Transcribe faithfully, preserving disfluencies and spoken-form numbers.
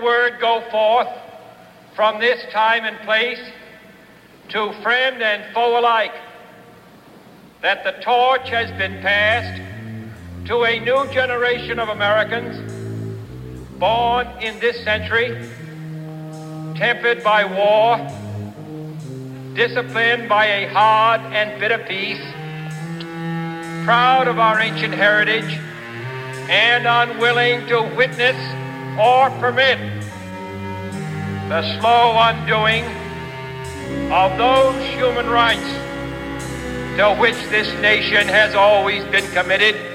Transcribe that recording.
word go forth from this time and place to friend and foe alike that the torch has been passed to a new generation of Americans born in this century, tempered by war, disciplined by a hard and bitter peace, proud of our ancient heritage, and unwilling to witness or permit the slow undoing of those human rights to which this nation has always been committed